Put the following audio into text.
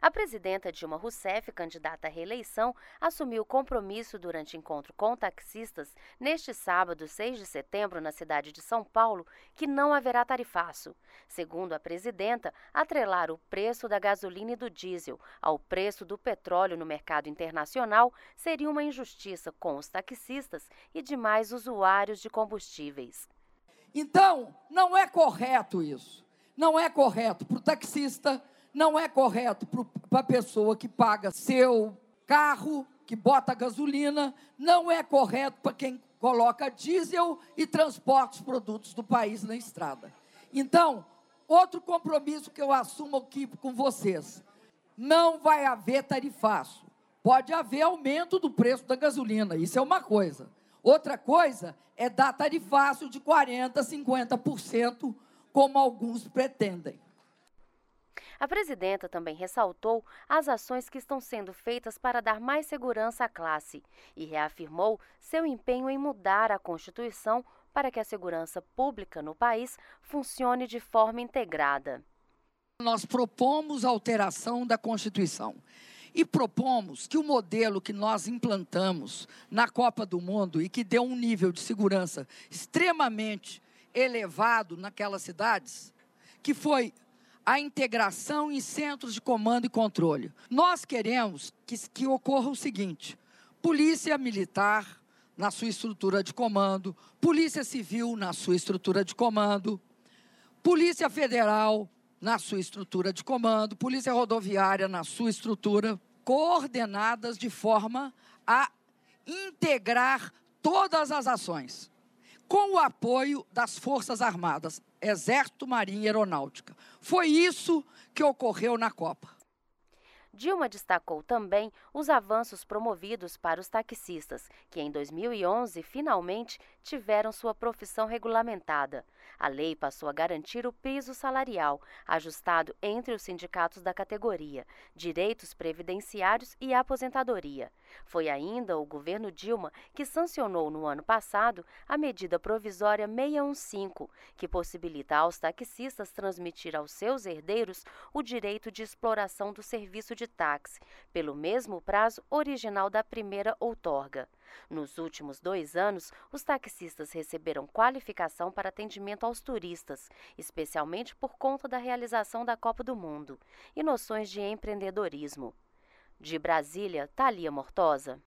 A presidenta Dilma Rousseff, candidata à reeleição, assumiu o compromisso durante encontro com taxistas neste sábado, 6 de setembro, na cidade de São Paulo, que não haverá tarifaço. Segundo a presidenta, atrelar o preço da gasolina e do diesel ao preço do petróleo no mercado internacional seria uma injustiça com os taxistas e demais usuários de combustíveis. Então, não é correto isso. Não é correto para o taxista, não é correto para a pessoa que paga seu carro, que bota gasolina, não é correto para quem coloca diesel e transporta os produtos do país na estrada. Então, outro compromisso que eu assumo aqui com vocês, não vai haver tarifaço. Pode haver aumento do preço da gasolina, isso é uma coisa. Outra coisa é dar tarifaço de 40%, 50%, como alguns pretendem. A presidenta também ressaltou as ações que estão sendo feitas para dar mais segurança à classe e reafirmou seu empenho em mudar a Constituição para que a segurança pública no país funcione de forma integrada. Nós propomos a alteração da Constituição e propomos que o modelo que nós implantamos na Copa do Mundo e que deu um nível de segurança extremamente elevado naquelas cidades, que foi a integração em centros de comando e controle. Nós queremos que ocorra o seguinte: polícia militar na sua estrutura de comando, polícia civil na sua estrutura de comando, polícia federal na sua estrutura de comando, polícia rodoviária na sua estrutura, coordenadas de forma a integrar todas as ações, com o apoio das Forças Armadas, Exército, Marinha e Aeronáutica. Foi isso que ocorreu na Copa. Dilma destacou também os avanços promovidos para os taxistas, que em 2011 finalmente tiveram sua profissão regulamentada. A lei passou a garantir o piso salarial, ajustado entre os sindicatos da categoria, direitos previdenciários e aposentadoria. Foi ainda o governo Dilma que sancionou no ano passado a medida provisória 615, que possibilita aos taxistas transmitir aos seus herdeiros o direito de exploração do serviço de táxi, pelo mesmo prazo original da primeira outorga. Nos últimos 2 anos, os taxistas receberam qualificação para atendimento aos turistas, especialmente por conta da realização da Copa do Mundo, e noções de empreendedorismo. De Brasília, Thalia Mortosa.